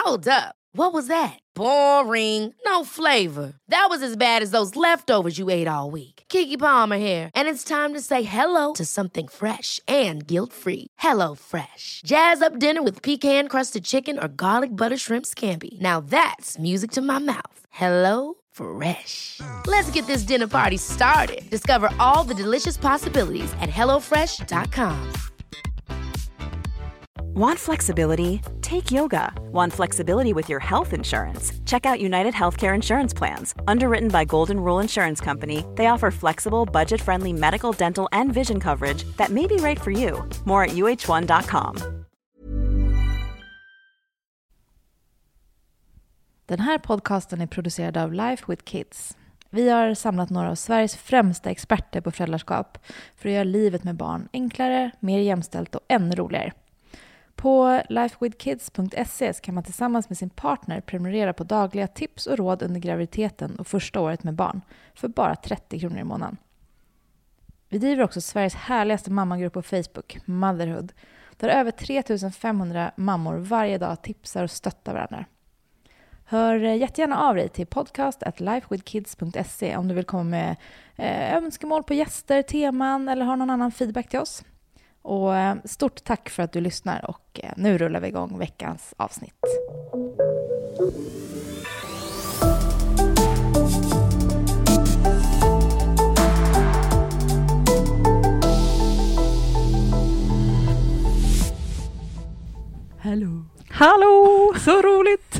Hold up. What was that? Boring. No flavor. That was as bad as those leftovers you ate all week. Keke Palmer here, and it's time to say hello to something fresh and guilt-free. Hello Fresh. Jazz up dinner with pecan-crusted chicken or garlic butter shrimp scampi. Now that's music to my mouth. Hello Fresh. Let's get this dinner party started. Discover all the delicious possibilities at hellofresh.com. Want flexibility? Take yoga. Want flexibility with your health insurance? Check out United Healthcare Insurance Plans. Underwritten by Golden Rule Insurance Company, they offer flexible, budget-friendly medical, dental, and vision coverage that may be right for you. More at uh1.com. Den här podcasten är producerad av Life with Kids. Vi har samlat några av Sveriges främsta experter på föräldraskap för att göra livet med barn enklare, mer jämställt och ännu roligare. På lifewithkids.se kan man tillsammans med sin partner prenumerera på dagliga tips och råd under graviditeten och första året med barn för bara 30 kronor i månaden. Vi driver också Sveriges härligaste mammagrupp på Facebook, Motherhood, där över 3500 mammor varje dag tipsar och stöttar varandra. Hör jättegärna av dig till podcast@lifewithkids.se om du vill komma med önskemål på gäster, teman eller har någon annan feedback till oss. Och stort tack för att du lyssnar och nu rullar vi igång veckans avsnitt. Hallå! Så roligt!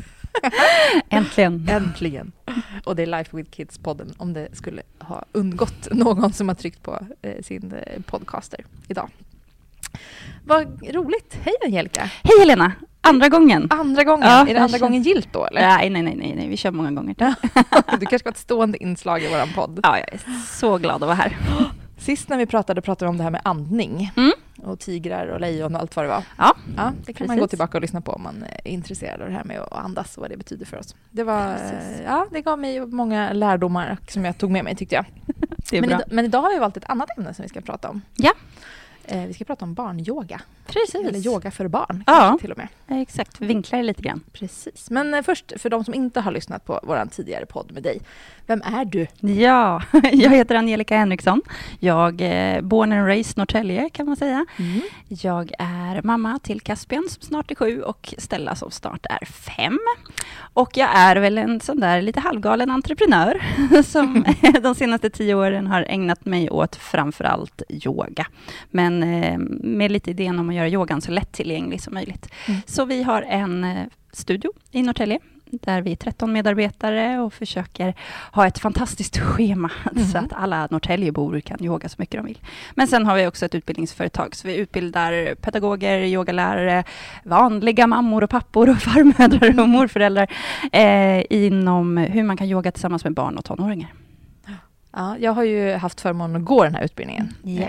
Äntligen. Och det är Life with Kids-podden, om det skulle ha undgått någon som har tryckt på sin podcaster idag. Vad roligt. Hej Angelica. Hej Helena. Andra gången. Ja, är det andra gången gilt då eller? Nej. Vi kör många gånger. Du kanske var ett stående inslag i våran podd. Ja, jag är så glad att vara här. Sist när vi pratade om det här med andning. Och tigrar och lejon och allt vad det var. Ja, det kan man gå tillbaka och lyssna på om man är intresserad av det här med att andas och vad det betyder för oss. Det gav mig många lärdomar som jag tog med mig, tyckte jag. Det är bra. Men idag har vi valt ett annat ämne som vi ska prata om. Ja. Vi ska prata om barnyoga. Precis. Eller yoga för barn, ja, till och med. Exakt, vinklar lite grann. Precis. Men först, för de som inte har lyssnat på vår tidigare podd med dig. Vem är du? Ja, jag heter Angelica Henriksson. Jag är born and raised Norrtälje, kan man säga. Jag är mamma till Caspian som snart är 7 och Stella som snart är 5. Och jag är väl en sån där lite halvgalen entreprenör som de senaste 10 åren har ägnat mig åt framförallt yoga. Men med lite idén om att göra yogan så lättillgänglig som möjligt. Så vi har en studio i Norrtälje där vi är 13 medarbetare och försöker ha ett fantastiskt schema så att alla Norrtäljebor kan yoga så mycket de vill. Men sen har vi också ett utbildningsföretag så vi utbildar pedagoger, yogalärare, vanliga mammor och pappor och farmödrar och morföräldrar inom hur man kan yoga tillsammans med barn och tonåringar. Ja, jag har ju haft förmånen att gå den här utbildningen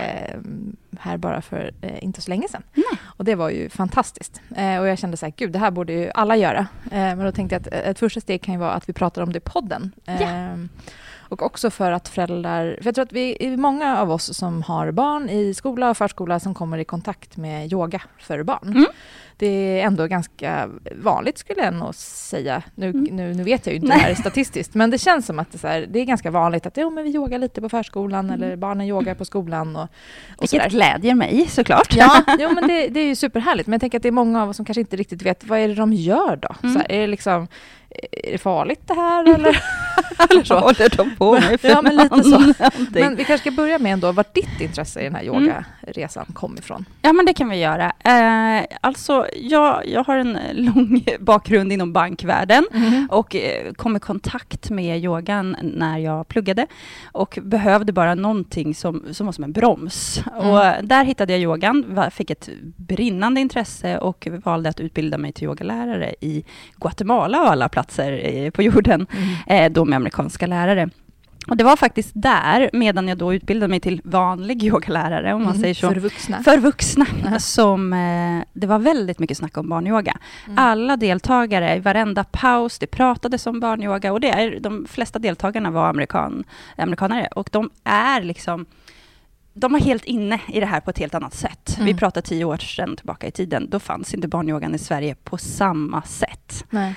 här bara för inte så länge sedan. Och det var ju fantastiskt. Och jag kände så här, gud, det här borde ju alla göra. Men då tänkte jag att ett första steg kan ju vara att vi pratar om det i podden. Och också för att föräldrar... För jag tror att vi är många av oss som har barn i skola och förskola som kommer i kontakt med yoga för barn. Det är ändå ganska vanligt skulle jag nog säga. Nu vet jag ju inte det här statistiskt. Men det känns som att det är ganska vanligt att men vi yogar lite på förskolan eller barnen yogar på skolan. Och vilket glädjer mig såklart. Ja, men det är ju superhärligt. Men jag tänker att det är många av oss som kanske inte riktigt vet vad är det de gör då. Så här, är det farligt det här eller så? Håller de på med ja, men lite så. Men vi kanske ska börja med ändå vart ditt intresse i den här yogaresan kom ifrån. Ja, men det kan vi göra. Alltså, jag har en lång bakgrund inom bankvärlden och kom i kontakt med yogan när jag pluggade och behövde bara någonting som var som en broms. Och där hittade jag yogan, fick ett brinnande intresse och valde att utbilda mig till yogalärare i Guatemala och alla platser på jorden, då med amerikanska lärare. Och det var faktiskt där, medan jag då utbildade mig till vanlig yogalärare, om man säger så. För vuxna. Som det var väldigt mycket snack om barnyoga. Alla deltagare, i varenda paus, det pratades om barnyoga. Och de flesta deltagarna var amerikanare. Och de är liksom de var helt inne i det här på ett helt annat sätt. Vi pratar 10 år sedan tillbaka i tiden. Då fanns inte barnyogan i Sverige på samma sätt. Nej.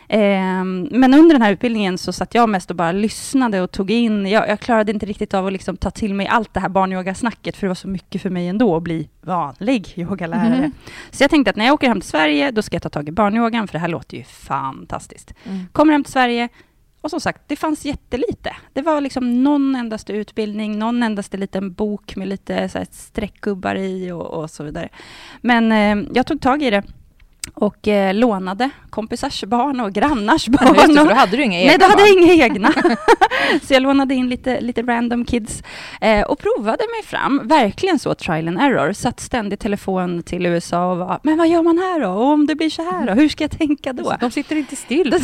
Men under den här utbildningen så satt jag mest och bara lyssnade och tog in. Jag klarade inte riktigt av att liksom ta till mig allt det här barnyogasnacket, för det var så mycket för mig ändå att bli vanlig yogalärare. Så jag tänkte att när jag åker hem till Sverige, då ska jag ta tag i barnyogan, för det här låter ju fantastiskt. Kommer hem till Sverige, och som sagt, det fanns jättelite. Det var liksom någon endaste utbildning, någon endaste liten bok med lite så här streckgubbar i och så vidare. Men jag tog tag i det och lånade kompisars barn och grannars barn. Just det, för då hade du inga egna. Nej, då hade jag inga egna. Så jag lånade in lite random kids och provade mig fram. Verkligen så, trial and error. Satt ständigt telefon till USA och var, men vad gör man här då? Och om det blir så här då? Hur ska jag tänka då? De sitter inte still.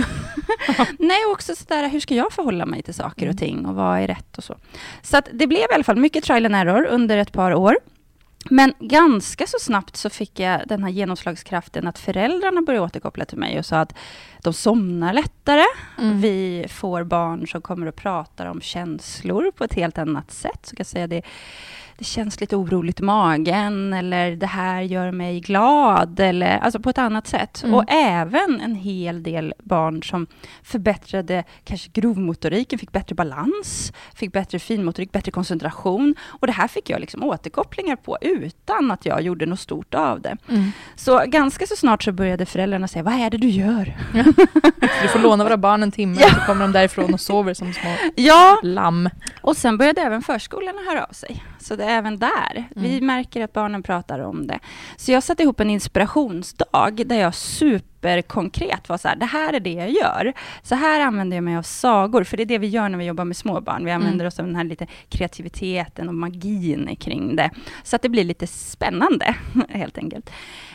Nej, också sådär, hur ska jag förhålla mig till saker och ting och vad är rätt och så. Så att det blev i alla fall mycket trial and error under ett par år. Men ganska så snabbt så fick jag den här genomslagskraften att föräldrarna började återkoppla till mig och sa att de somnar lättare. Vi får barn som kommer och pratar om känslor på ett helt annat sätt. Så kan jag säga det känns lite oroligt i magen, eller det här gör mig glad, eller alltså på ett annat sätt. Och även en hel del barn som förbättrade kanske grovmotoriken, fick bättre balans, fick bättre finmotorik, bättre koncentration. Och det här fick jag liksom återkopplingar på utan att jag gjorde något stort av det. Så ganska så snart så började föräldrarna säga, vad är det du gör? Du får låna våra barn en timme, så kommer de därifrån och sover som små lamm. Och sen började även förskolorna höra av sig. Så det är även där. Vi märker att barnen pratar om det. Så jag satte ihop en inspirationsdag där jag superkonkret var så här, det här är det jag gör. Så här använder jag mig av sagor, för det är det vi gör när vi jobbar med småbarn. Vi använder oss av den här lite kreativiteten och magin kring det. Så att det blir lite spännande, helt enkelt.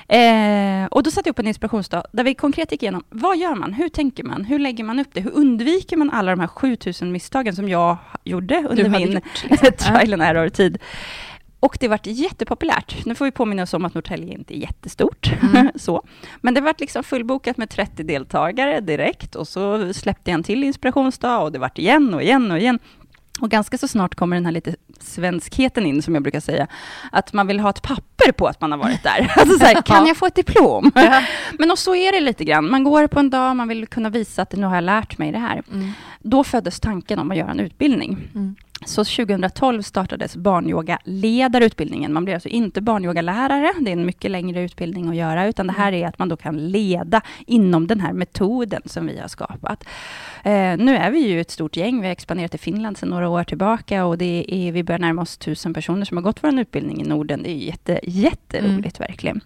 Och då satte jag upp en inspirationsdag där vi konkret gick igenom, vad gör man? Hur tänker man? Hur lägger man upp det? Hur undviker man alla de här 7000 misstagen som jag gjorde under min trial and error-tid? Och det vart jättepopulärt. Nu får vi påminna oss om att Norrtälje inte är jättestort. Så. Men det vart liksom fullbokat med 30 deltagare direkt. Och så släppte jag en till inspirationsdag och det vart igen och igen och igen. Och ganska så snart kommer den här lite svenskheten in, som jag brukar säga. Att man vill ha ett papper på att man har varit där. Alltså så här, kan jag få ett diplom? Men och så är det lite grann. Man går på en dag, man vill kunna visa att nu har jag lärt mig det här. Då föddes tanken om att göra en utbildning. Så 2012 startades barnyoga-ledarutbildningen. Man blir alltså inte barnyogalärare. Det är en mycket längre utbildning att göra. Utan det här är att man då kan leda inom den här metoden som vi har skapat. Nu är vi ju ett stort gäng. Vi har expanderat till Finland sedan några år tillbaka. Och vi börjar närma oss 1000 personer som har gått vår utbildning i Norden. Det är jätteroligt verkligen.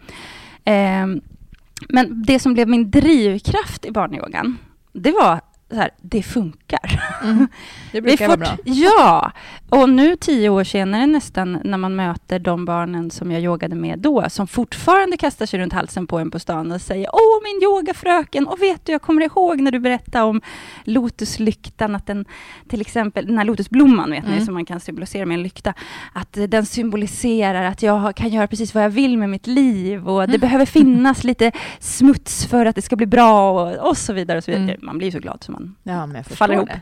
Men det som blev min drivkraft i barnyogan, det var så här, det funkar. Det brukar vara bra. Ja, och nu 10 år senare nästan, när man möter de barnen som jag yogade med då, som fortfarande kastar sig runt halsen på en på stan och säger, åh min yogafröken, och vet du, jag kommer ihåg när du berättade om lotuslyktan, att den, till exempel den här lotusblomman, vet ni, som man kan symbolisera med en lykta, att den symboliserar att jag kan göra precis vad jag vill med mitt liv, och det behöver finnas lite smuts för att det ska bli bra, och så vidare och så vidare. Man blir så glad som man men jag faller ihop.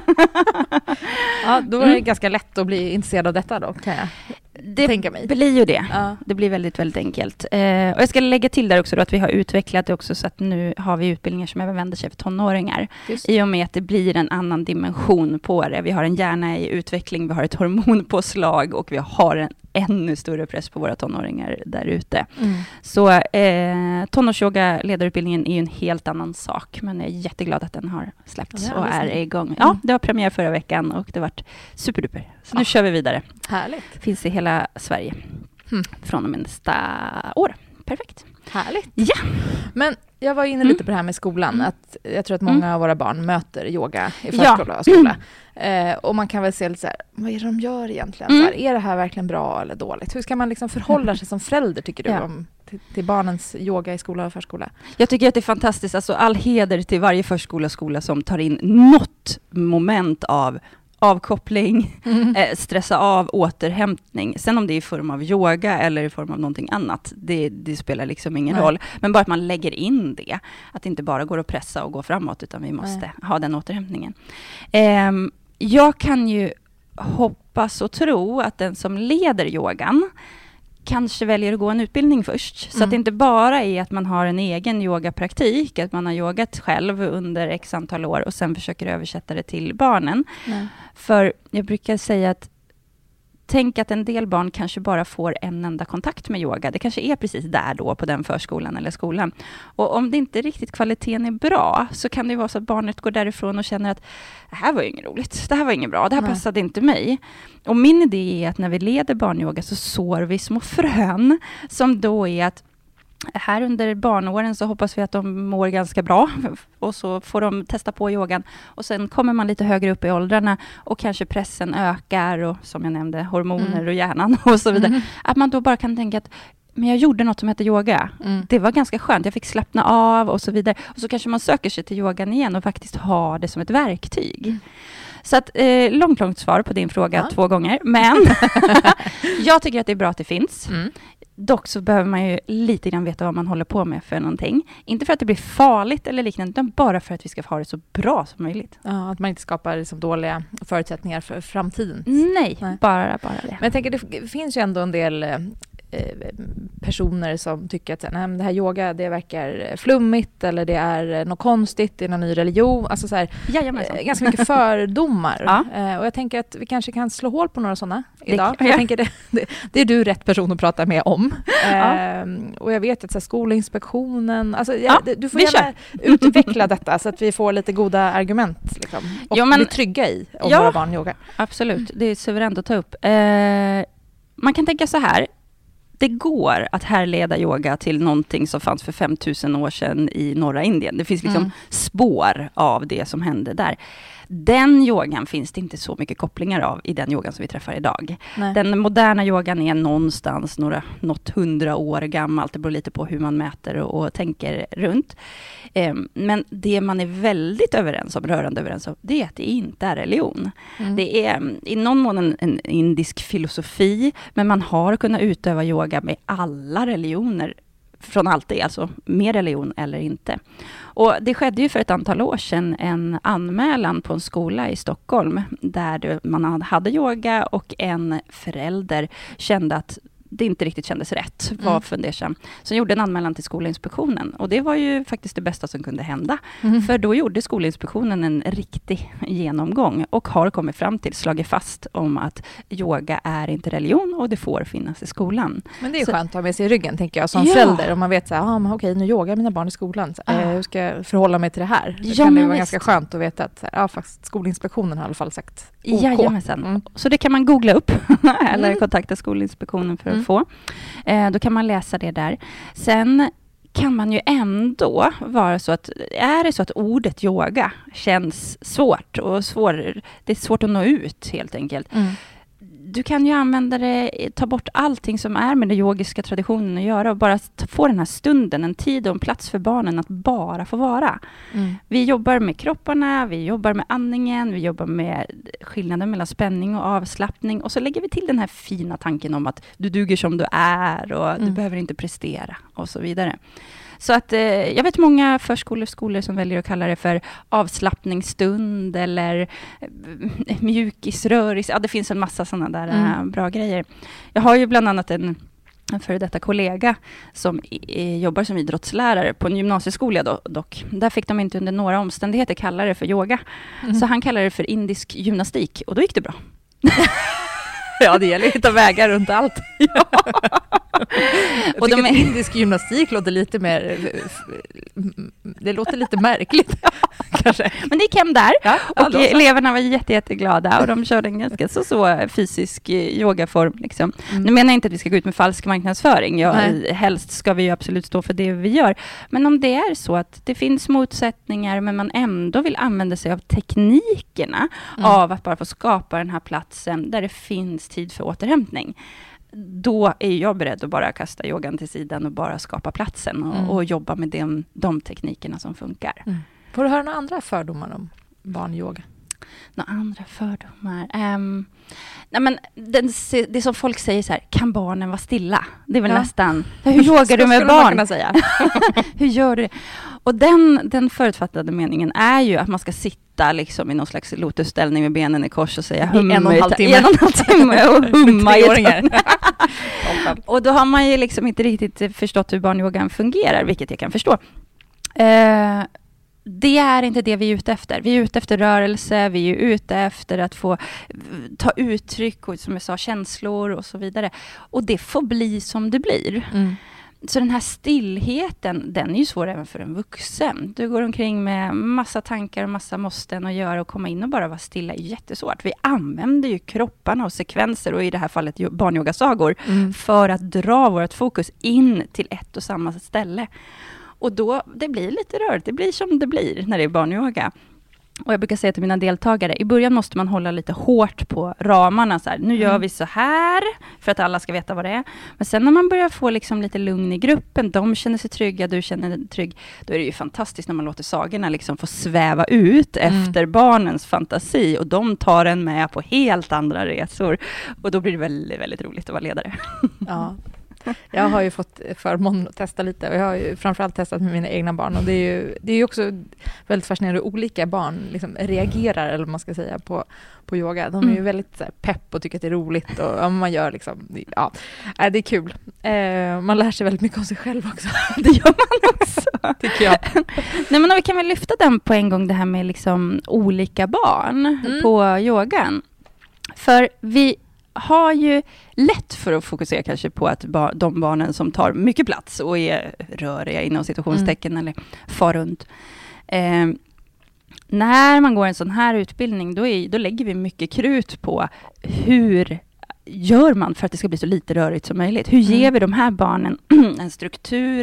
Ja, då är det ganska lätt att bli intresserad av detta då, kan jag tänka mig. Det blir ju det. Det blir väldigt, väldigt enkelt. Och jag ska lägga till där också då att vi har utvecklat det också, så att nu har vi utbildningar som även vänder sig för tonåringar. I och med att det blir en annan dimension på det. Vi har en hjärna i utveckling, vi har ett hormonpåslag och vi har en ännu större press på våra tonåringar där ute. Så tonårsyoga-ledarutbildningen är ju en helt annan sak, men jag är jätteglad att den har släppts och är igång. Ja, det var premiär förra veckan och det var superduper. Så nu kör vi vidare. Härligt. Finns i hela Sverige från och med nästa år. Perfekt. Härligt. Ja. Men jag var inne lite på det här med skolan. Att jag tror att många av våra barn möter yoga i förskola och skola. Och man kan väl se lite så här, vad är det de gör egentligen? Så här, är det här verkligen bra eller dåligt? Hur ska man liksom förhålla sig som förälder, tycker du, till barnens yoga i skola och förskola? Jag tycker att det är fantastiskt. Alltså, all heder till varje förskola och skola som tar in något moment av avkoppling, stressa av, återhämtning. Sen om det är i form av yoga eller i form av någonting annat, det spelar liksom ingen roll. Men bara att man lägger in det. Att det inte bara går att pressa och gå framåt, utan vi måste ha den återhämtningen. Jag kan ju hoppas och tro att den som leder yogan kanske väljer att gå en utbildning först. Så att det inte bara är att man har en egen yogapraktik, att man har yogat själv under x antal år och sen försöker översätta det till barnen. För jag brukar säga att tänk att en del barn kanske bara får en enda kontakt med yoga. Det kanske är precis där då på den förskolan eller skolan. Och om det inte riktigt kvaliteten är bra så kan det ju vara så att barnet går därifrån och känner att det här var ju inget roligt, det här var inget bra, det här passade inte mig. Och min idé är att när vi leder barnyoga så sår vi små frön som då är att här under barnåren så hoppas vi att de mår ganska bra och så får de testa på yogan och sen kommer man lite högre upp i åldrarna och kanske pressen ökar och som jag nämnde hormoner och hjärnan och så vidare. Att man då bara kan tänka att men jag gjorde något som heter yoga. Det var ganska skönt. Jag fick slappna av och så vidare. Och så kanske man söker sig till yogan igen och faktiskt har det som ett verktyg. Så att, långt svar på din fråga 2 gånger. Men jag tycker att det är bra att det finns. Dock så behöver man ju lite grann veta vad man håller på med för någonting. Inte för att det blir farligt eller liknande, utan bara för att vi ska ha det så bra som möjligt. Ja, att man inte skapar liksom dåliga förutsättningar för framtiden. Nej. Bara det. Men jag tänker, det finns ju ändå en del personer som tycker att nej, det här yoga, det verkar flummigt eller det är något konstigt, det är någon ny religion. Alltså så här, ganska mycket fördomar. Och jag tänker att vi kanske kan slå hål på några sådana idag. Jag tänker det är du rätt person att prata med om. Och jag vet att så här, Skolinspektionen, alltså, du får gärna utveckla detta så att vi får lite goda argument liksom, och bli trygga i om våra barn yogar. Absolut, det är suveränt att ta upp. Man kan tänka så här. Det går att härleda yoga till någonting som fanns för 5000 år sedan i norra Indien. Det finns liksom spår av det som hände där. Den yogan finns det inte så mycket kopplingar av i den yogan som vi träffar idag. Nej. Den moderna yogan är någonstans något 100 år gammalt. Det beror lite på hur man mäter och tänker runt. Men det man är väldigt rörande överens om, det är att det inte är religion. Det är i någon mån en indisk filosofi, men man har kunnat utöva yoga med alla religioner från alltid, alltså med religion eller inte. Och det skedde ju för ett antal år sedan en anmälan på en skola i Stockholm där man hade yoga och en förälder kände att det inte riktigt kändes rätt, var fundersam. Så gjorde en anmälan till Skolinspektionen. Och det var ju faktiskt det bästa som kunde hända. För då gjorde Skolinspektionen en riktig genomgång och har kommit fram till, slagit fast om att yoga är inte religion och det får finnas i skolan. Men det är skönt att ha med sig i ryggen, tänker jag, som förälder. Om man vet så här, okej, nu yogar mina barn i skolan. Hur ska jag förhålla mig till det här? Då kan det vara ganska skönt att veta att fast Skolinspektionen har i alla fall sagt OK. Jajamensan. Så det kan man googla upp eller kontakta Skolinspektionen för att få. Då kan man läsa det där. Sen kan man ju ändå vara så att är det så att ordet yoga känns svårt och det är svårt att nå ut helt enkelt. Du kan ju använda det, ta bort allting som är med den yogiska traditionen att göra och bara få den här stunden, en tid och en plats för barnen att bara få vara. Vi jobbar med kropparna, vi jobbar med andningen, vi jobbar med skillnaden mellan spänning och avslappning och så lägger vi till den här fina tanken om att du duger som du är och du behöver inte prestera och så vidare. Så att jag vet många förskolor och skolor som väljer att kalla det för avslappningsstund eller mjukisrörelse. Ja, det finns en massa sådana där bra grejer. Jag har ju bland annat en före detta kollega som jobbar som idrottslärare på en gymnasieskola dock. Där fick de inte under några omständigheter kalla det för yoga. Så han kallar det för indisk gymnastik och då gick det bra. Ja, det gäller att hitta vägar runt allt. Ja. Och indisk gymnastik låter lite mer... Det låter lite märkligt, kanske. Men det gick hem där. Ja, och eleverna var jätteglada och de körde en ganska så fysisk yogaform. Liksom. Nu menar jag inte att vi ska gå ut med falsk marknadsföring. Helst ska vi ju absolut stå för det vi gör. Men om det är så att det finns motsättningar men man ändå vill använda sig av teknikerna av att bara få skapa den här platsen där det finns tid för återhämtning. Då är jag beredd att bara kasta yogan till sidan och bara skapa platsen och jobba med de teknikerna som funkar. Får du höra några andra fördomar om barnyoga? Några andra fördomar? Nej, men det som folk säger så här, kan barnen vara stilla? Det är väl nästan, hur yogar du med barn? Kunna säga. Hur gör du det? Och den förutfattade meningen är ju att man ska sitta sitta liksom i någon slags lotusställning med benen i kors och säga hum i 1,5 timme. 1,5 timme och humma i Och då har man ju liksom inte riktigt förstått hur barnyogan fungerar, vilket jag kan förstå. Det är inte det vi är ute efter. Vi är ute efter rörelse, vi är ute efter att få ta uttryck och, som jag sa, känslor och så vidare. Och det får bli som det blir. Så den här stillheten, den är ju svår även för en vuxen. Du går omkring med massa tankar och massa måsten att göra, och komma in och bara vara stilla är jättesvårt. Vi använder ju kropparna och sekvenser, och i det här fallet barnyogasagor, för att dra vårt fokus in till ett och samma ställe. Och då, det blir lite rörigt. Det blir som det blir när det är barnyoga. Och jag brukar säga till mina deltagare, i början måste man hålla lite hårt på ramarna. Så här, nu gör vi så här, för att alla ska veta vad det är. Men sen när man börjar få liksom lite lugn i gruppen, de känner sig trygga, du känner dig trygg, då är det ju fantastiskt när man låter sagorna liksom få sväva ut efter barnens fantasi. Och de tar en med på helt andra resor. Och då blir det väldigt, väldigt roligt att vara ledare. Ja. Jag har ju fått förmånen att testa lite, och jag har ju framförallt testat med mina egna barn, och det är ju också väldigt fascinerande hur olika barn liksom reagerar, eller vad man ska säga, på yoga. De är ju väldigt så här, pepp och tycker att det är roligt, och man gör liksom, ja, det är kul. Man lär sig väldigt mycket om sig själv också. Det gör man också, tycker jag. Nej, men vi kan väl lyfta den på en gång, det här med liksom olika barn på yogan. För vi har ju lätt för att fokusera kanske på att de barnen som tar mycket plats och är röriga inom situationstecken eller far runt. När man går en sån här utbildning, då lägger vi mycket krut på hur gör man för att det ska bli så lite rörigt som möjligt. Hur ger vi de här barnen en struktur,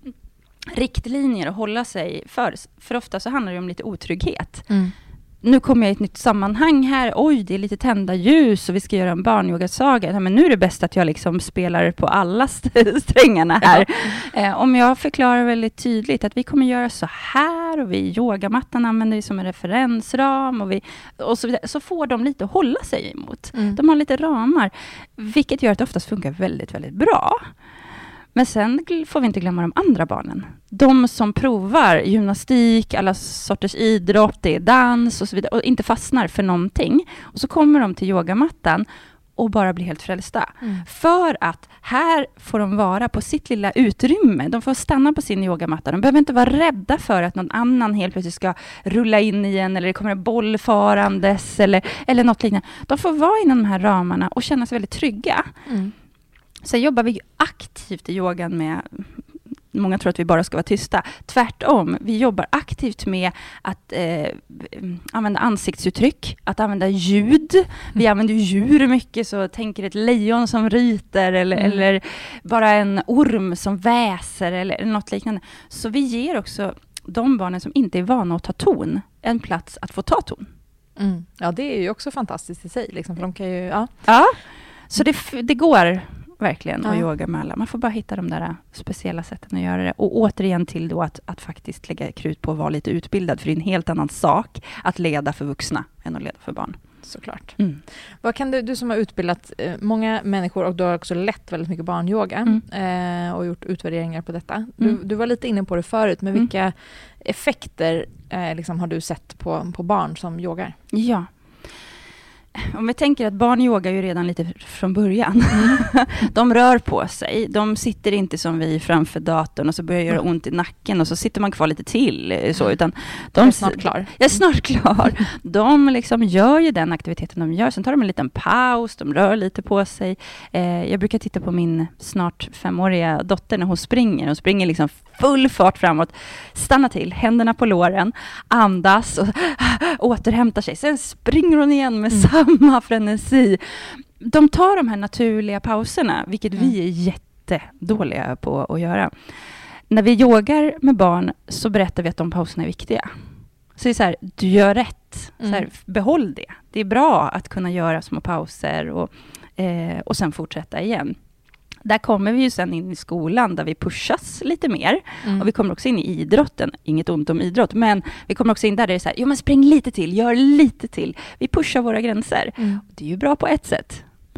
riktlinjer att hålla sig för? För ofta så handlar det om lite otrygghet. Nu kommer jag i ett nytt sammanhang här. Oj, det är lite tända ljus och vi ska göra en barnyogasaga. Ja, men nu är det bäst att jag liksom spelar på alla strängarna här. Om jag förklarar väldigt tydligt att vi kommer göra så här, och vi yogamattan använder vi som en referensram och så vidare, så får de lite att hålla sig emot. De har lite ramar, vilket gör att det oftast funkar väldigt, väldigt bra. Men sen får vi inte glömma de andra barnen. De som provar gymnastik, alla sorters idrott, det är dans och så vidare, och inte fastnar för någonting. Och så kommer de till yogamattan och bara blir helt frälsta. För att här får de vara på sitt lilla utrymme. De får stanna på sin yogamatta. De behöver inte vara rädda för att någon annan helt plötsligt ska rulla in igen, eller det kommer en boll farandes eller något liknande. De får vara inom de här ramarna och känna sig väldigt trygga. Så jobbar vi aktivt i yogan med, många tror att vi bara ska vara tysta. Tvärtom, vi jobbar aktivt med att använda ansiktsuttryck, att använda ljud. Vi använder djur mycket, så tänker ett lejon som ryter eller bara en orm som väser eller något liknande. Så vi ger också de barnen som inte är vana att ta ton en plats att få ta ton. Ja, det är ju också fantastiskt i sig. Liksom, för de kan ju, så det går verkligen att yoga med alla. Man får bara hitta de där speciella sätten att göra det. Och återigen till då att faktiskt lägga krut på att vara lite utbildad. För det är en helt annan sak att leda för vuxna än att leda för barn. Såklart. Vad kan du som har utbildat många människor, och du har också lett väldigt mycket barnyoga och gjort utvärderingar på detta. Du var lite inne på det förut, men vilka effekter liksom har du sett på barn som yogar? Ja. Om vi tänker att barn yogar ju redan lite från början. De rör på sig. De sitter inte som vi framför datorn och så börjar göra ont i nacken och så sitter man kvar lite till. Så, utan jag är snart klar. Jag är snart klar. De liksom gör ju den aktiviteten de gör. Sen tar de en liten paus. De rör lite på sig. Jag brukar titta på min snart 5-åriga dotter när hon springer. Hon springer liksom full fart framåt. Stanna till, händerna på låren. Andas och återhämtar sig. Sen springer hon igen med samma frenesi. De tar de här naturliga pauserna, vilket vi är jättedåliga på att göra. När vi yogar med barn så berättar vi att de pauserna är viktiga. Så det är så här, du gör rätt. Så här, behåll det. Det är bra att kunna göra små pauser och sen fortsätta igen. Där kommer vi ju sen in i skolan där vi pushas lite mer. Och vi kommer också in i idrotten. Inget ont om idrott, men vi kommer också in där det är så här, jo men spring lite till, gör lite till. Vi pushar våra gränser. Det är ju bra på ett sätt.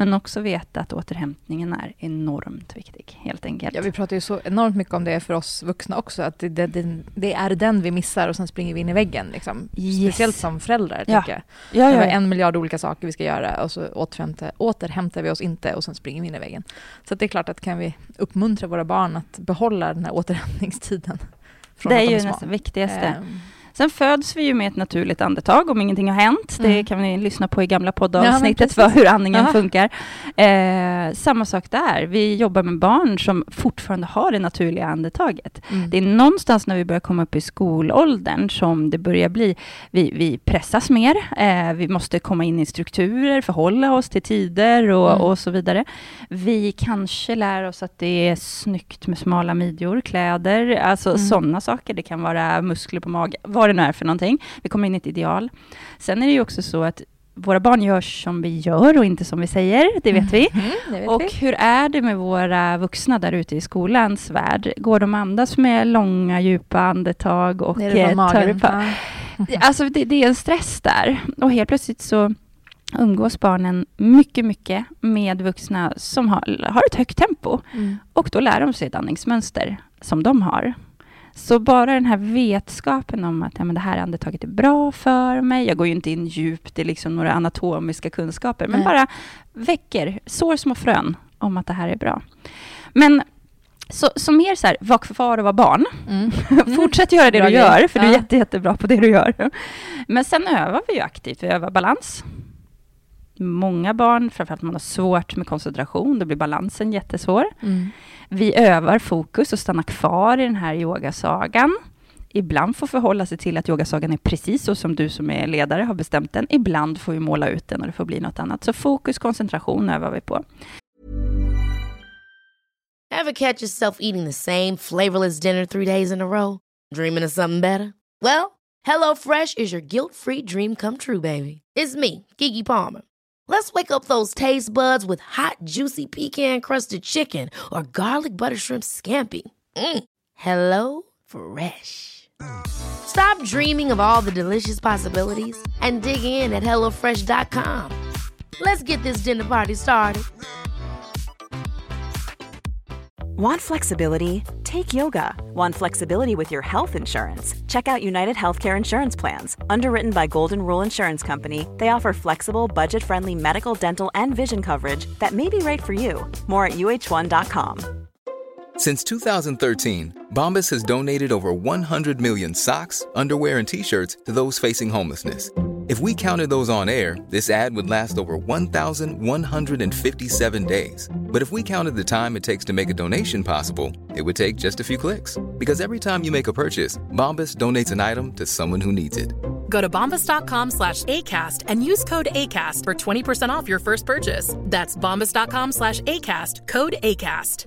Men också veta att återhämtningen är enormt viktig, helt enkelt. Ja, vi pratar ju så enormt mycket om det för oss vuxna också. Att det är den vi missar och sen springer vi in i väggen. Liksom. Yes. Speciellt som föräldrar, Ja. tycker jag. Ja, Det ja. var 1 miljard olika saker vi ska göra och så återhämtar vi oss inte och sen springer vi in i väggen. Så att det är klart att kan vi uppmuntra våra barn att behålla den här återhämtningstiden. Det är ju nästan viktigaste. Sen föds vi ju med ett naturligt andetag om ingenting har hänt. Det kan ni lyssna på i gamla poddavsnittet för hur andningen funkar. Samma sak där. Vi jobbar med barn som fortfarande har det naturliga andetaget. Det är någonstans när vi börjar komma upp i skolåldern som det börjar bli. Vi pressas mer. Vi måste komma in i strukturer, förhålla oss till tider och så vidare. Vi kanske lär oss att det är snyggt med smala midjor, kläder, alltså sådana saker. Det kan vara muskler på magen, vad det nu är för någonting. Vi kommer in i ett ideal. Sen är det ju också så att våra barn gör som vi gör och inte som vi säger, det vet vi. Det vet och vi. hur är det med våra vuxna där ute i skolans värld? Går de andas med långa, djupa andetag och Alltså det är en stress där. Och helt plötsligt så umgås barnen mycket, mycket med vuxna som har ett högt tempo. Och då lär de sig ett andningsmönster som de har. Så bara den här vetskapen om att men det här andetaget är bra för mig. Jag går ju inte in djupt i liksom några anatomiska kunskaper. Men bara väcker sår små frön om att det här är bra. Men så mer så här, var kvar och var barn. Fortsätt göra det du gör. För du är jättebra på det du gör. Men sen övar vi ju aktivt. Vi övar balans. Många barn, framförallt man har svårt med koncentration, då blir balansen jättesvår. Vi övar fokus och stannar kvar i den här yogasagan. Ibland får förhålla sig till att yogasagan är precis så som du som är ledare har bestämt den. Ibland får vi måla ut den och det får bli något annat. Så fokus, koncentration övar vi på. Ever catch yourself eating the same flavorless dinner 3 days in a row? Dreaming of something better? Well, HelloFresh is your guilt-free dream come true, baby. It's me, Keke Palmer. Let's wake up those taste buds with hot, juicy pecan-crusted chicken or garlic butter shrimp scampi. Hello Fresh. Stop dreaming of all the delicious possibilities and dig in at HelloFresh.com. Let's get this dinner party started. Want flexibility? Take yoga. Want flexibility with your health insurance? Check out United Healthcare Insurance Plans. Underwritten by Golden Rule Insurance Company, they offer flexible, budget-friendly medical, dental, and vision coverage that may be right for you. More at uh1.com. Since 2013, Bombas has donated over 100 million socks, underwear, and T-shirts to those facing homelessness. If we counted those on air, this ad would last over 1,157 days. But if we counted the time it takes to make a donation possible, it would take just a few clicks. Because every time you make a purchase, Bombas donates an item to someone who needs it. Go to bombas.com/ACAST and use code ACAST for 20% off your first purchase. That's bombas.com/ACAST, code ACAST.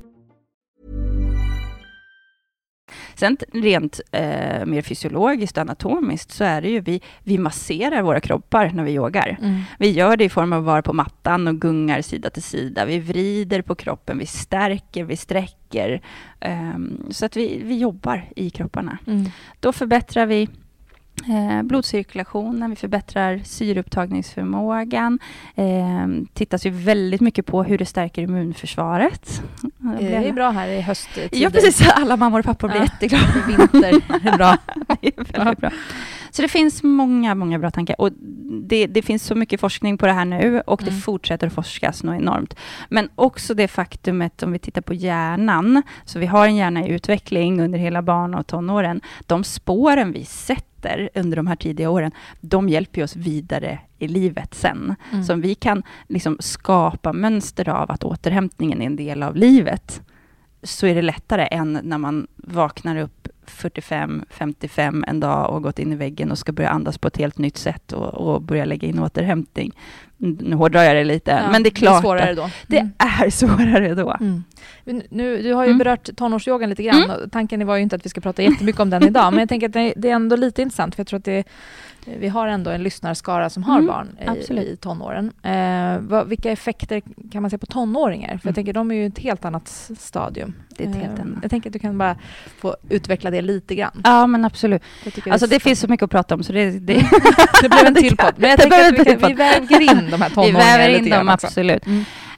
Sen rent mer fysiologiskt och anatomiskt så är det ju vi masserar våra kroppar när vi yogar. Vi gör det i form av att vara på mattan och gungar sida till sida. Vi vrider på kroppen, vi stärker, vi sträcker. Så att vi jobbar i kropparna. Då förbättrar vi blodcirkulationen, vi förbättrar syreupptagningsförmågan. Tittas ju väldigt mycket på hur det stärker immunförsvaret. Det är bra här i hösttiden. Ja, precis. Alla mammor och pappor blir jätteglada. Vinter är bra. Det är väldigt bra. Så det finns många bra tankar. Och det finns så mycket forskning på det här nu. Och det fortsätter att forskas något enormt. Men också det faktumet om vi tittar på hjärnan. Så vi har en hjärna i utveckling under hela barn- och tonåren. De spåren vi sätter under de här tidiga åren, de hjälper oss vidare i livet sen. Så om vi kan liksom skapa mönster av att återhämtningen är en del av livet, så är det lättare än när man vaknar upp 45-55 en dag och gått in i väggen och ska börja andas på ett helt nytt sätt och börja lägga in återhämtning. Nu hårdrar jag det lite, men det är klart det är svårare då. Det är svårare då. Nu, du har ju berört tonårsyogan lite grann. Och tanken var ju inte att vi ska prata jättemycket om den idag, men jag tänker att det är ändå lite intressant, för jag tror att vi har ändå en lyssnarskara som har barn i tonåren. Vilka effekter kan man se på tonåringar? För jag tänker, de är ju ett helt annat stadium. Det är ett helt annat. Jag tänker att du kan bara få utveckla det lite grann. Ja, men absolut. Alltså det finns så mycket att prata om, så det blev en till podd. Men jag tänker att vi väger in de här tonåringarna. Vi väger in dem, absolut.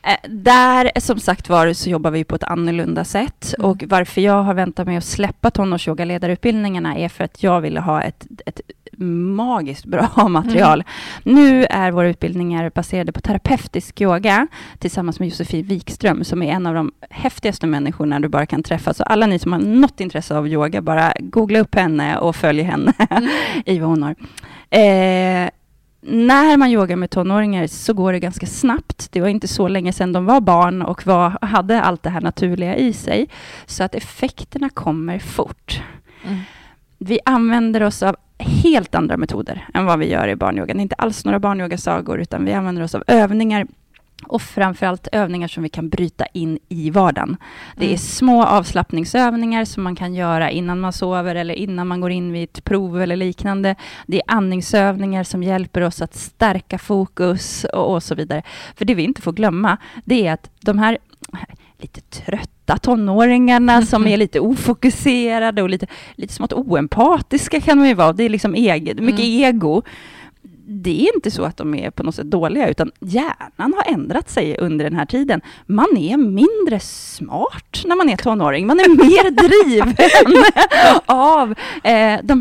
Där som sagt var så jobbar vi på ett annorlunda sätt. Och varför jag har väntat med att släppa tonårsyoga-ledarutbildningarna är för att jag ville ha ett magiskt bra material. Nu är våra utbildningar baserade på terapeutisk yoga tillsammans med Josefin Wikström som är en av de häftigaste människorna du bara kan träffa. Så alla ni som har något intresse av yoga, bara googla upp henne och följ henne i vad hon har. När man yogar med tonåringar så går det ganska snabbt. Det var inte så länge sedan de var barn och hade allt det här naturliga i sig. Så att effekterna kommer fort. Vi använder oss av helt andra metoder än vad vi gör i barnyogan. Det är inte alls några barnyogasagor utan vi använder oss av övningar och framförallt övningar som vi kan bryta in i vardagen. Det är små avslappningsövningar som man kan göra innan man sover eller innan man går in vid ett prov eller liknande. Det är andningsövningar som hjälper oss att stärka fokus och så vidare. För det vi inte får glömma, det är att de här lite trötta tonåringarna som är lite ofokuserade och lite smått oempatiska kan man ju vara. Det är liksom mycket ego. Det är inte så att de är på något sätt dåliga utan hjärnan har ändrat sig under den här tiden. Man är mindre smart när man är tonåring. Man är mer driven av de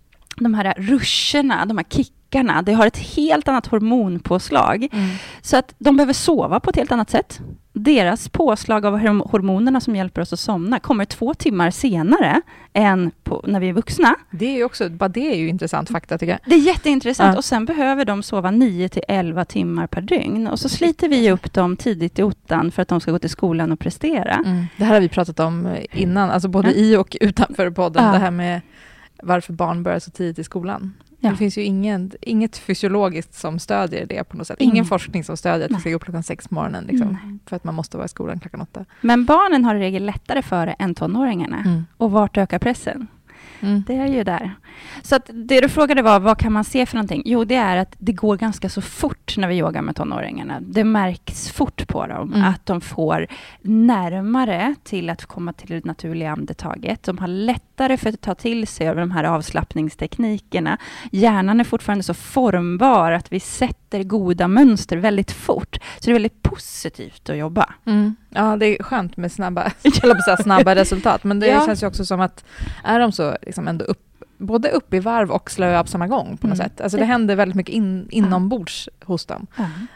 här ruscherna, de här kickarna. Det har ett helt annat hormonpåslag. Så att de behöver sova på ett helt annat sätt. Deras påslag av hormonerna som hjälper oss att somna kommer 2 timmar senare än när vi är vuxna. Det är ju också, bara det är ju intressant fakta tycker jag. Det är jätteintressant och sen behöver de sova 9-11 timmar per dygn. Och så sliter vi upp dem tidigt i ottan för att de ska gå till skolan och prestera. Det här har vi pratat om innan, alltså både i och utanför podden. Det här med varför barn börjar så tidigt i skolan. Det finns ju inget fysiologiskt som stödjer det på något sätt. Ingen forskning som stödjer att vi ska gå upp klockan 6 på morgonen. Liksom, för att man måste vara i skolan klockan 8. Men barnen har i regel lättare för än tonåringarna. Och vart ökar pressen? Det är ju där. Så att det du frågade var, vad kan man se för någonting? Jo, det är att det går ganska så fort när vi yogar med tonåringarna. Det märks fort på dem att de får närmare till att komma till det naturliga andetaget. De har lättare för att ta till sig av de här avslappningsteknikerna. Hjärnan är fortfarande så formbar att vi sätter goda mönster väldigt fort. Så det är väldigt positivt att jobba. Ja, det är skönt med snabba resultat. Men det känns ju också som att är de så liksom ändå både upp i varv och slöa på samma gång på något sätt. Alltså det händer väldigt mycket inombords hos dem.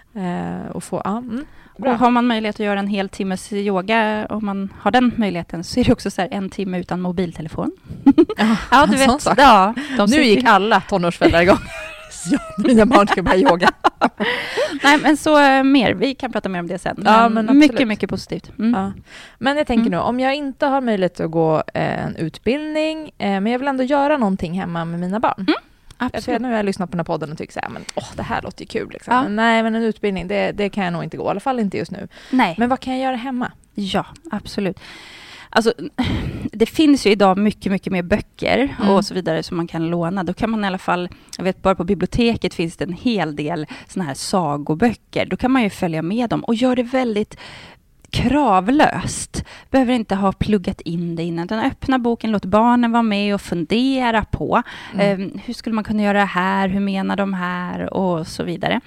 Och och har man möjlighet att göra en hel timmes yoga, om man har den möjligheten, så är det också så här 1 timme utan mobiltelefon. Ja, du vet. Ja, nu gick alla tonårsföräldrar igång. Ja, mina barn ska bara yoga. Nej, men så mer. Vi kan prata mer om det sen. Men mycket positivt. Men jag tänker nu, om jag inte har möjlighet att gå en utbildning, men jag vill ändå göra någonting hemma med mina barn. Absolut. Nu har jag lyssnat på den här podden och tycker så här, men det här låter ju kul. Liksom. Men nej, men en utbildning, det kan jag nog inte gå. I alla fall inte just nu. Nej. Men vad kan jag göra hemma? Ja, absolut. Alltså, det finns ju idag mycket mer böcker och så vidare som man kan låna. Då kan man i alla fall, jag vet bara på biblioteket finns det en hel del såna här sagoböcker. Då kan man ju följa med dem och göra det väldigt kravlöst. Behöver inte ha pluggat in det innan. Den öppna boken, låt barnen vara med och fundera på hur skulle man kunna göra det här, hur menar de här och så vidare.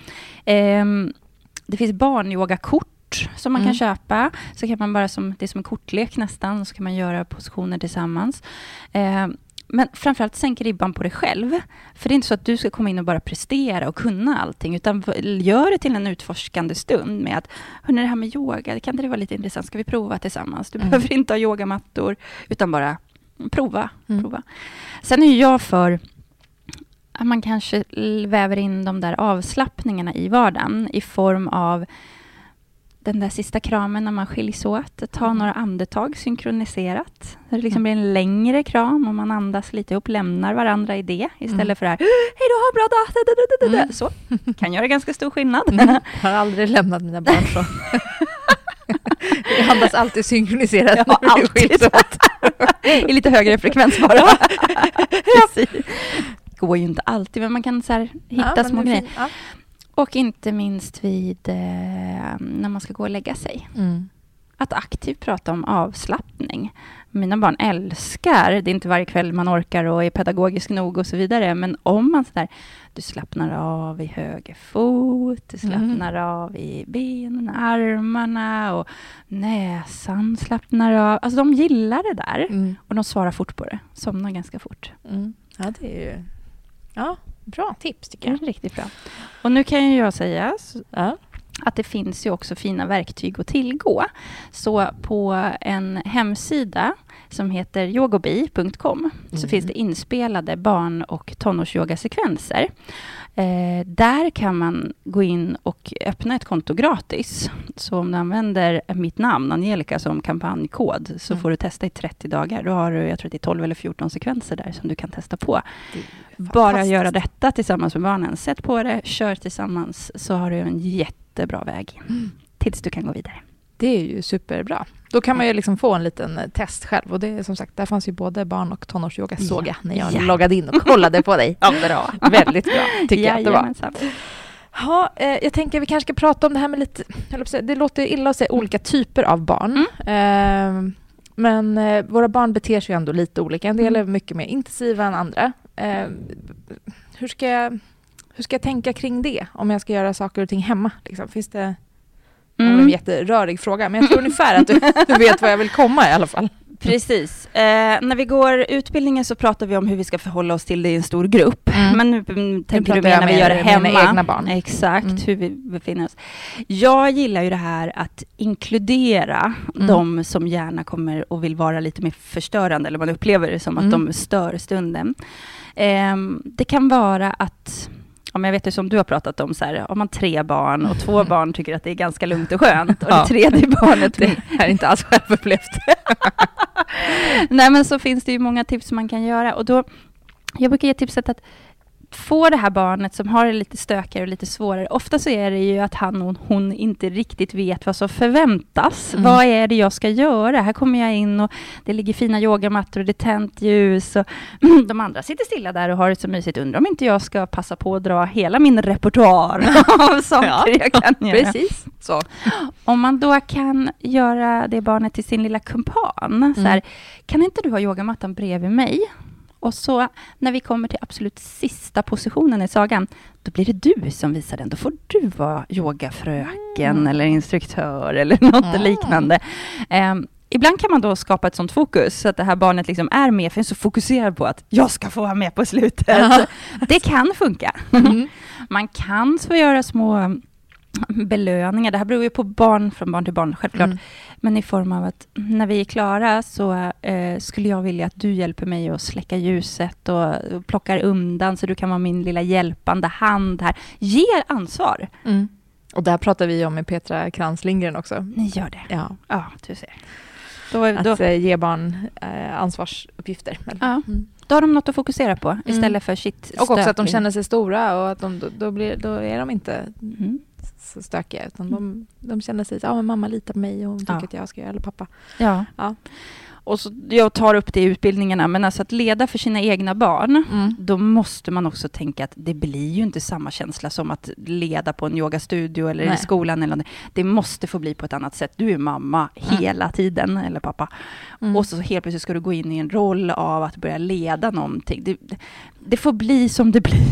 Det finns barnyogakort som man kan köpa. Så kan man bara det är som en kortlek nästan, så kan man göra positioner tillsammans. Men framförallt sänker ribban på dig själv. För det är inte så att du ska komma in och bara prestera och kunna allting, utan gör det till en utforskande stund med att, hörni, det här med yoga, kan det vara lite intressant? Ska vi prova tillsammans? Du behöver inte ha yogamattor, utan bara prova. Sen är jag för att man kanske väver in de där avslappningarna i vardagen i form av den där sista kramen när man skiljs åt. Ta några andetag synkroniserat. Det liksom blir en längre kram och man andas lite ihop, lämnar varandra i det istället för det här, hej då, bra dag. Så kan göra ganska stor skillnad. Jag har aldrig lämnat mina barn så. Jag andas alltid synkroniserat när vi skiljs åt. I lite högre frekvens bara. Precis. Det går ju inte alltid, men man kan så här hitta små grejer. Och inte minst vid när man ska gå och lägga sig. Att aktivt prata om avslappning mina barn älskar, det är inte varje kväll man orkar och är pedagogisk nog och så vidare, men om man sådär, du slappnar av i höger fot, du slappnar av i benen, armarna och näsan slappnar av. Alltså de gillar det där och de svarar fort på det, somnar ganska fort. Ja, det är ju bra tips tycker jag. Riktigt bra. Och nu kan ju jag säga att det finns ju också fina verktyg att tillgå. Så på en hemsida som heter yogobi.com så finns det inspelade barn- och tonårsyogasekvenser. Där kan man gå in och öppna ett konto gratis. Så om du använder mitt namn, Angelica, som kampanjkod så får du testa i 30 dagar. Då har du, jag tror det är 12 eller 14 sekvenser där som du kan testa på. Bara göra detta tillsammans med barnen. Sätt på det, kör tillsammans, så har du en jättebra väg tills du kan gå vidare. Det är ju superbra. Då kan man ju liksom få en liten test själv. Och det är som sagt, där fanns ju både barn- och tonårsyoga såg jag när jag loggade in och kollade på dig. Ja, bra. Väldigt bra, tycker jag att det var. Ja, jag tänker vi kanske ska prata om det här med lite... Det låter illa att säga olika typer av barn. Men våra barn beter sig ju ändå lite olika. En del är mycket mer intensiva än andra. Hur ska jag tänka kring det? Om jag ska göra saker och ting hemma? Liksom? Finns det... Det är en jätterörig fråga, men jag tror ungefär att du vet vad jag vill komma i alla fall. Precis. När vi går utbildningen så pratar vi om hur vi ska förhålla oss till det i en stor grupp. Men nu tänker du när vi gör det hemma. Mina egna barn. Exakt, hur vi befinner oss. Jag gillar ju det här att inkludera de som gärna kommer och vill vara lite mer förstörande, eller man upplever det som att de stör stunden. Det kan vara att... Jag vet ju som du har pratat om, så här, om man 3 barn och 2 barn tycker att det är ganska lugnt och skönt. Och det tredje barnet det är inte alls självupplevt. Nej, men så finns det ju många tips som man kan göra. Och då, jag brukar ge tipset att få det här barnet som har det lite stökigare och lite svårare. Ofta så är det ju att han och hon inte riktigt vet vad som förväntas. Vad är det jag ska göra? Här kommer jag in och det ligger fina yogamattor och det är tänt ljus. Och de andra sitter stilla där och har det så mysigt. Undrar om inte jag ska passa på att dra hela min repertoar av saker jag kan göra. Precis. Så. Om man då kan göra det barnet till sin lilla kumpan. Så här, kan inte du ha yogamattan bredvid mig? Och så när vi kommer till absolut sista positionen i sagan, då blir det du som visar den. Då får du vara yogafröken eller instruktör eller något liknande. Ibland kan man då skapa ett sånt fokus så att det här barnet liksom är med, för en så fokuserad på att jag ska få vara med på slutet. Det kan funka. Man kan så göra små belöningar. Det här beror ju på barn från barn till barn, självklart. Men i form av att när vi är klara så skulle jag vilja att du hjälper mig att släcka ljuset och plockar undan så du kan vara min lilla hjälpande hand här. Ger ansvar. Och där pratar vi om med Petra Krantz Lindgren också. Ni gör det. Ja, du ser. Att ge barn ansvarsuppgifter. Då har de något att fokusera på istället för sitt och också att de känner sig stora och att då är de inte så stökiga, utan de känner sig men mamma litar på mig och hon tycker att jag ska göra, eller pappa. Ja. Och så, jag tar upp det i utbildningarna, men alltså att leda för sina egna barn, då måste man också tänka att det blir ju inte samma känsla som att leda på en yogastudio eller i skolan. Eller det måste få bli på ett annat sätt. Du är mamma hela tiden, eller pappa. Och så helt plötsligt ska du gå in i en roll av att börja leda någonting. Det får bli som det blir.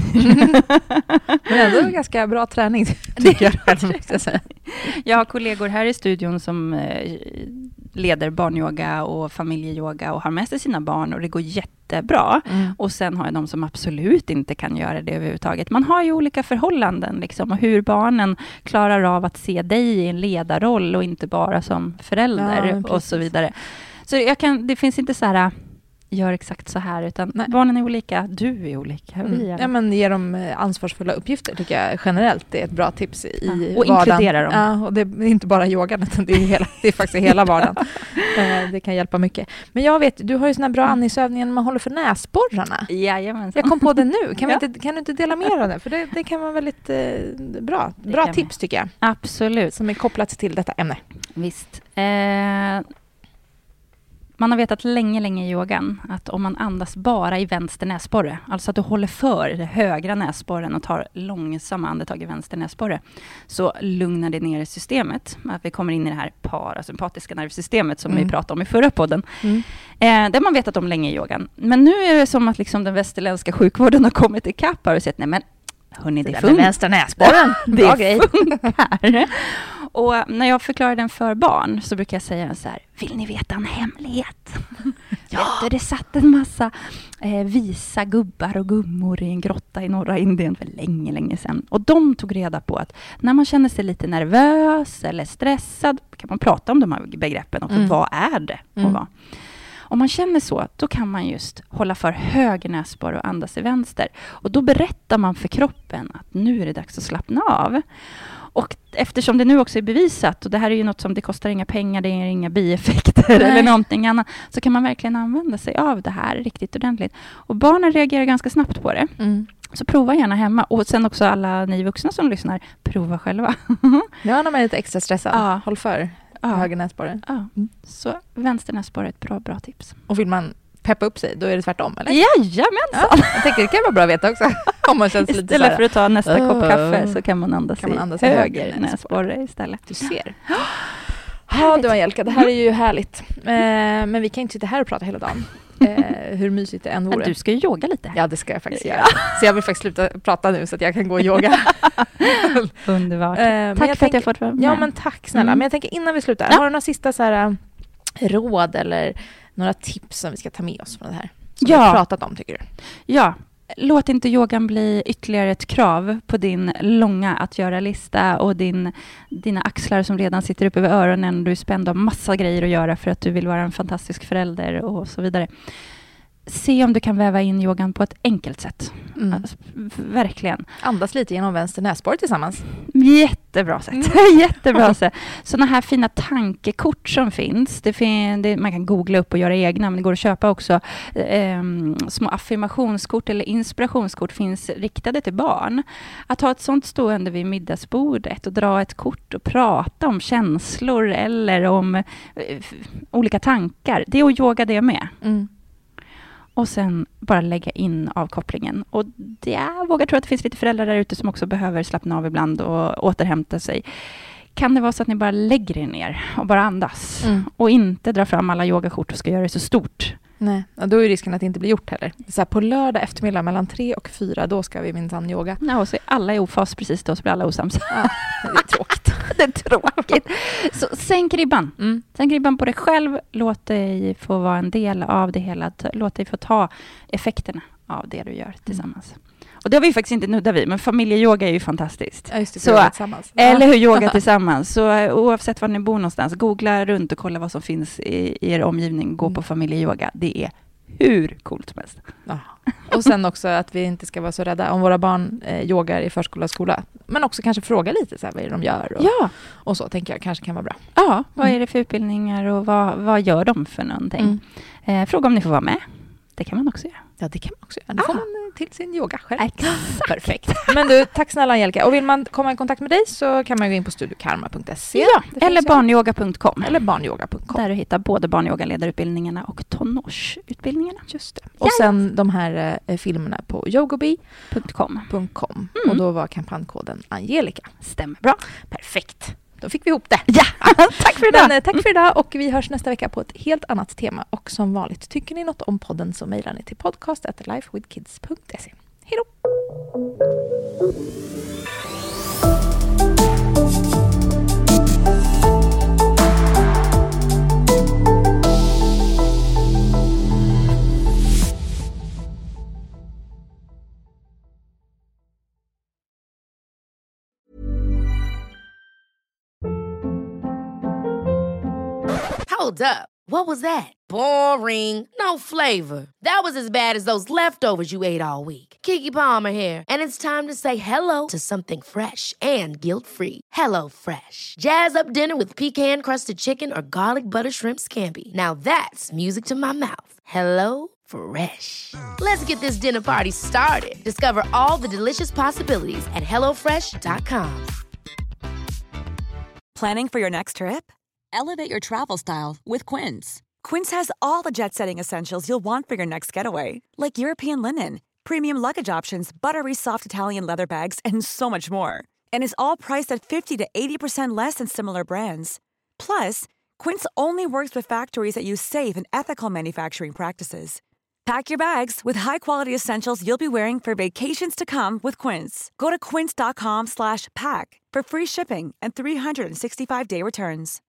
Men ändå är det ganska bra träning, tycker jag själv, måste jag säga. Jag har kollegor här i studion som leder barnyoga och familjeyoga och har med sig sina barn och det går jättebra. Och sen har jag de som absolut inte kan göra det överhuvudtaget. Man har ju olika förhållanden liksom, och hur barnen klarar av att se dig i en ledarroll och inte bara som förälder och så vidare. Så det finns inte så här gör exakt så här, utan barnen är olika, du är olika. Ja, men ge dem ansvarsfulla uppgifter tycker jag generellt är ett bra tips i och vardagen. Inkludera dem. Ja, och det är inte bara yogan, utan det är faktiskt hela vardagen. Det kan hjälpa mycket. Men jag vet, du har ju såna bra andningsövningar när man håller för näsborrarna. Jajamensan. Jag kom på det nu. Kan du inte dela mer av det? För det kan vara väldigt bra tips tycker jag. Man har vetat länge i yogan att om man andas bara i vänster näsborre, alltså att du håller för det högra näsborren och tar långsamma andetag i vänster näsborre, så lugnar det ner systemet. Att vi kommer in i det här parasympatiska nervsystemet som vi pratade om i förra podden. Det har man vetat om länge i yogan. Men nu är det som att liksom den västerländska sjukvården har kommit ikapp och sett, nej men hörni, det funkar. Vänster näsborren. Det funkar. Och när jag förklarar den för barn så brukar jag säga så här: vill ni veta en hemlighet? Det satt en massa visa gubbar och gummor i en grotta i norra Indien för länge sedan. Och de tog reda på att när man känner sig lite nervös eller stressad kan man prata om de här begreppen. Och vad är det? Och vad? Om man känner så, då kan man just hålla för höger näsborre och andas i vänster. Och då berättar man för kroppen att nu är det dags att slappna av. Och eftersom det nu också är bevisat, och det här är ju något som det kostar inga pengar, det är inga bieffekter eller någonting annat, så kan man verkligen använda sig av det här riktigt ordentligt. Och barnen reagerar ganska snabbt på det. Så prova gärna hemma. Och sen också alla ni vuxna som lyssnar, prova själva. Ja, när man är lite extra stressad. Håll för höger näsborre. Så vänster näsborre är ett bra tips. Och vill man peppa upp sig, då är det tvärtom, eller? Jajamensan! Jag tänker det kan vara bra att veta också. Om man känns lite istället för att ta nästa kopp kaffe så kan man andas i höger näsborre istället. Du ser. Ja, du Angelica, det här är ju härligt. Men vi kan inte sitta här och prata hela dagen. Hur mysigt det än vore. Men du ska ju yoga lite. Ja, det ska jag faktiskt göra. Så jag vill faktiskt sluta prata nu så att jag kan gå och yoga. Underbart. Tack för att jag fått vara med. Ja, men tack snälla. Men jag tänker innan vi slutar, har du några sista så här, råd eller några tips som vi ska ta med oss från det här? Som vi har pratat om, tycker du? Ja. Låt inte yogan bli ytterligare ett krav på din långa att göra-lista och dina axlar som redan sitter upp över öronen. Du är spänd av massa grejer att göra för att du vill vara en fantastisk förälder och så vidare. Se om du kan väva in yogan på ett enkelt sätt. Alltså, verkligen. Andas lite genom vänster näsborre tillsammans. Jättebra sätt. Jättebra sätt. Såna här fina tankekort som finns. Man kan googla upp och göra egna, men det går att köpa också. Små affirmationskort eller inspirationskort finns riktade till barn. Att ha ett sånt stående vid middagsbordet och dra ett kort och prata om känslor eller om olika tankar. Det är att yoga det med. Och sen bara lägga in avkopplingen. Och jag vågar tro att det finns lite föräldrar där ute som också behöver slappna av ibland och återhämta sig. Kan det vara så att ni bara lägger er ner och bara andas? Och inte dra fram alla yogakort och ska göra det så stort. Nej, då är risken att det inte blir gjort heller. Så här, på lördag eftermiddag mellan 3 och 4, då ska vi minsann yoga. Ja, och så är alla i ofas precis då, så blir alla osams. Ja, det är tråkigt. Det är tråkigt. Så sänk ribban. Sänk ribban på dig själv. Låt dig få vara en del av det hela. Låt dig få ta effekterna av det du gör tillsammans. Och det har vi faktiskt inte nuddat vid, men familjeyoga är ju fantastiskt. Ja, just det, så, tillsammans. Eller hur, yoga tillsammans. Så oavsett var ni bor någonstans, googla runt och kolla vad som finns i er omgivning. Gå på familjeyoga. Det är hur coolt som helst. Ja. Och sen också att vi inte ska vara så rädda om våra barn yogar i förskola och skola. Men också kanske fråga lite så här, vad är det de gör. Och så tänker jag kanske kan vara bra. Ja, vad är det för utbildningar och vad gör de för någonting? Fråga om ni får vara med. Det kan man också göra. Ja, det kan man också göra. Då får man till sin yoga själv. Exakt. Perfekt. Men du, tack snälla Angelica. Och vill man komma i kontakt med dig så kan man gå in på studiokarma.se. Ja, eller barnyoga.com. Eller barnyoga.com. Där du hittar både barnyoga-ledarutbildningarna och tonårsutbildningarna. Just det. Och sen de här filmerna på yogobi.com. Och då var kampanjkoden Angelica. Stämmer bra. Perfekt. Då fick vi ihop det. Ja, tack för idag. Men, tack för idag och vi hörs nästa vecka på ett helt annat tema. Och som vanligt, tycker ni något om podden så mejlar ni till podcast@lifewithkids.se. Hej då! Hold up. What was that? Boring. No flavor. That was as bad as those leftovers you ate all week. Keke Palmer here, and it's time to say hello to something fresh and guilt-free. Hello Fresh. Jazz up dinner with pecan-crusted chicken or garlic butter shrimp scampi. Now that's music to my mouth. Hello Fresh. Let's get this dinner party started. Discover all the delicious possibilities at hellofresh.com. Planning for your next trip? Elevate your travel style with Quince. Quince has all the jet-setting essentials you'll want for your next getaway, like European linen, premium luggage options, buttery soft Italian leather bags, and so much more. And is all priced at 50 to 80% less than similar brands. Plus, Quince only works with factories that use safe and ethical manufacturing practices. Pack your bags with high-quality essentials you'll be wearing for vacations to come with Quince. Go to quince.com/pack for free shipping and 365-day returns.